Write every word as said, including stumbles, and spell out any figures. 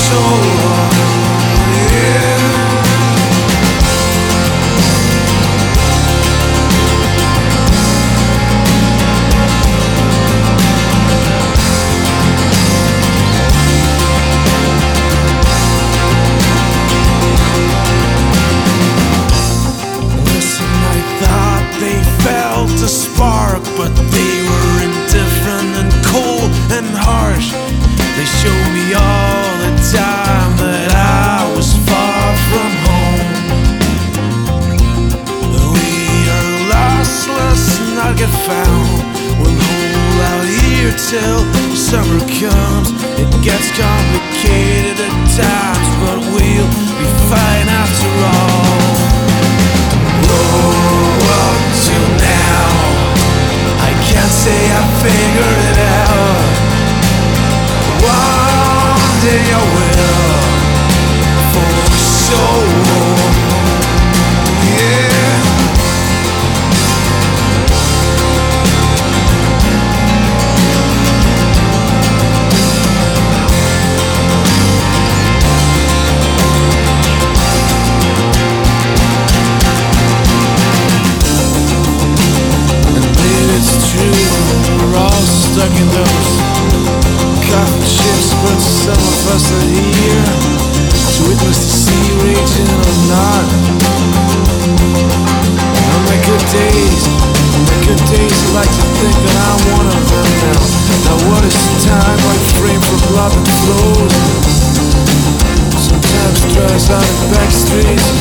so long, yeah. Listen, I thought they felt a spark, but they were indifferent and cold and harsh. They showed me all the time that I was far from home. We are lost, let's not get found. We'll hold out here till summer comes. It gets complicated at times, but we'll be fine after all. Oh, up till now, I can't say I figured it out. One day I will, for sure, yeah. And maybe it's true, we're all stuck in those coffee ships, but some of us are here to witness the sea raging or not. On my good days, on my good days, I like to think that I'm one of them now. Now what is time like frame for blood that flows? Sometimes dries out in back streets.